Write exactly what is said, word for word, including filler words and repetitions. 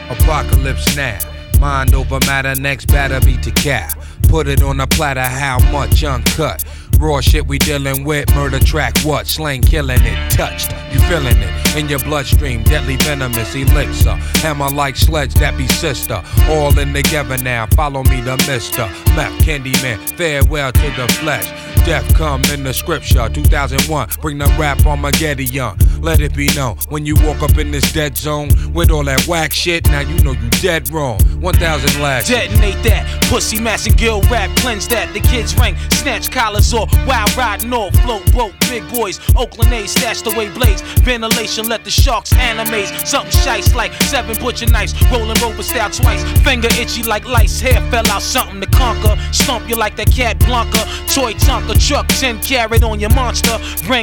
Apocalypse now. Mind over matter, next batter be to cow. Put it on a platter, how much uncut? Raw shit we dealing with, murder track what? Slang killing it, touched, you feeling it in your bloodstream, deadly venomous elixir. Hammer like sledge, that be sister. All in together now, follow me the mister. Map Candyman, farewell to the flesh. Death come in the scripture, two thousand one, bring the rap Armageddon. Let it be known, when you walk up in this dead zone, with all that whack shit, now you know you dead wrong. one thousand last. Detonate that, pussy mass and gill rap, cleanse that. The kids rank, snatch collars off, wild riding off, float broke, big boys, Oakland A's, stashed away blades, ventilation, let the sharks animate. Something shice like seven butcher knives, rolling rover style twice, finger itchy like lice, hair fell out, something to conquer, stomp you like that cat Blanca, toy Tonka truck, ten carat on your monster, brain